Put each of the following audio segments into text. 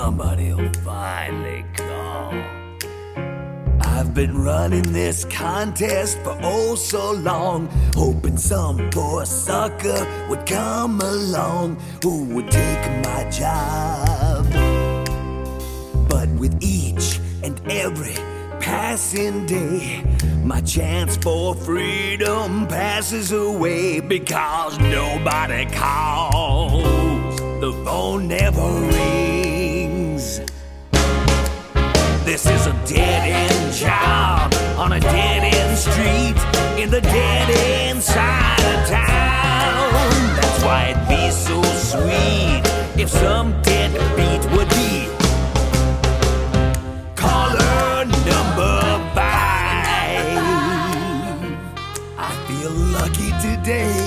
somebody'll finally call. I've been running this contest for oh so long, hoping some poor sucker would come along who would take my job. But with each and every passing day, my chance for freedom passes away because nobody calls. The phone never rings. This is a dead-end job on a dead-end street in the dead-end side of town. That's why it'd be so sweet if some deadbeat would be caller number 5. I feel lucky today.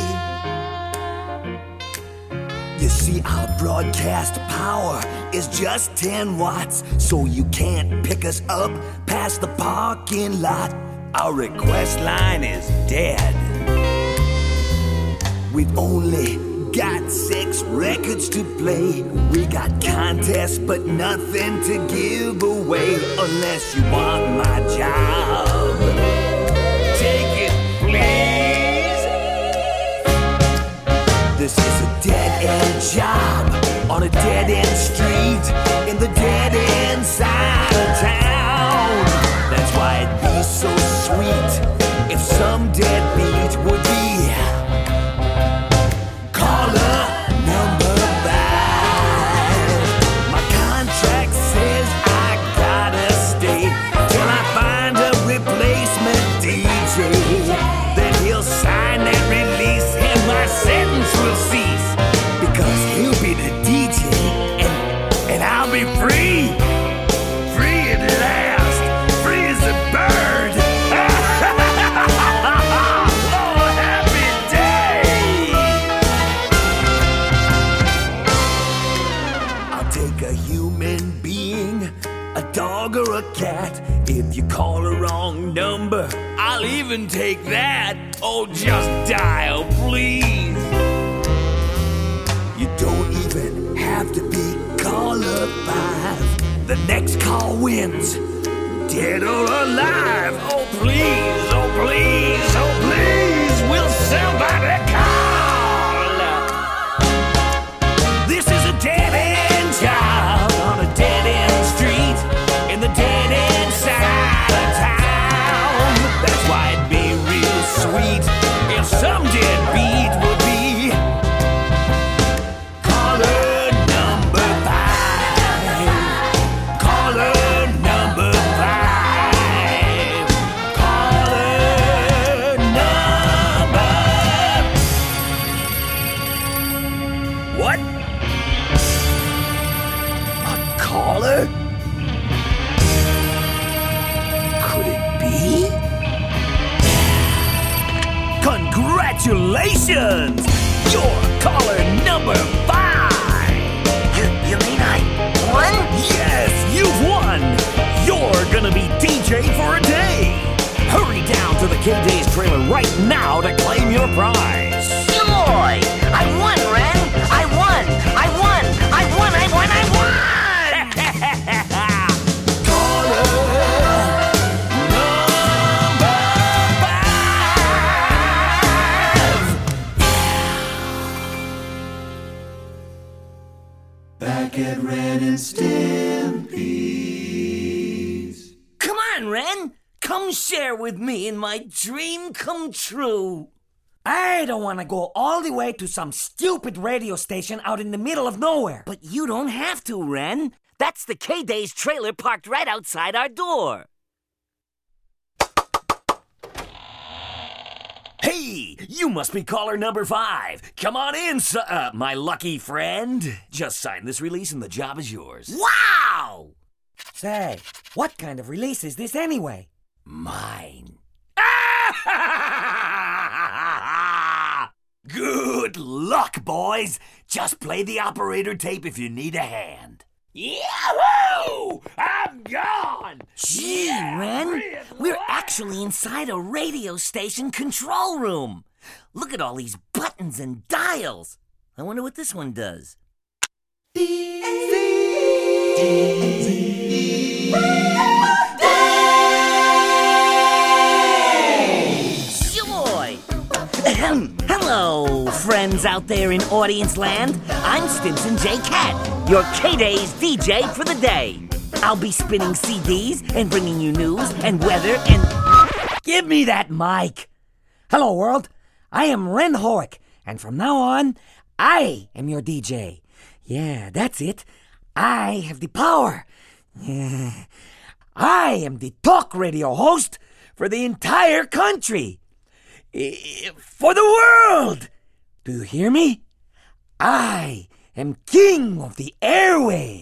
You see, our broadcast power is just 10 watts, so you can't pick us up past the parking lot. Our request line is dead. We've only got 6 records to play. We got contests but nothing to give away unless you want my job. Take it, please. This is a dead-end job on a dead-end street in the dead-end side of town. That's why it'd be so sweet if some deadbeat would be caller number 5. My contract says I gotta stay till I find a replacement DJ. Then he'll sign that release and my sentence will cease, because he'll be the DJ and I'll be free. Free at last. Free as a bird. Oh, happy day. I'll take a human being, a dog or a cat. If you call a wrong number, I'll even take that. Oh, just dial, please. You don't even have to be caller 5. The next call wins, dead or alive. Oh, please, oh, please, oh, please, will somebody call? This is a dead-end job on a dead-end street in the dead-end side of town. That's why it'd be real sweet if some deadbeat would be caller number 5. Caller number 5. Caller number. What? A caller? Could it be? Congratulations! You're caller number 5! You mean I won? Yes, you've won! You're gonna be DJ for a day! Hurry down to the K-Days trailer right now to claim your prize! Joy! I won, Ren! I won! I won! I won! I won! I won! Back at Ren and Stimpy's. Come on, Ren! Come share with me in my dream come true. I don't want to go all the way to some stupid radio station out in the middle of nowhere. But you don't have to, Ren. That's the K-Days trailer parked right outside our door. Hey, you must be caller number 5. Come on in, my lucky friend. Just sign this release and the job is yours. Wow! Say, what kind of release is this anyway? Mine. Good luck, boys. Just play the operator tape if you need a hand. Yahoo! I'm gone! Gee, Ren, we're actually inside a radio station control room. Look at all these buttons and dials. I wonder what this one does. The Joy! Hello, friends out there in audience land. I'm Stimson J. Cat, your K-Days DJ for the day. I'll be spinning CDs and bringing you news and weather and... Give me that mic! Hello, world. I am Ren Horwick, and from now on, I am your DJ. Yeah, that's it. I have the power. Yeah. I am the talk radio host for the entire country. For the world! Do you hear me? I am king of the airwaves.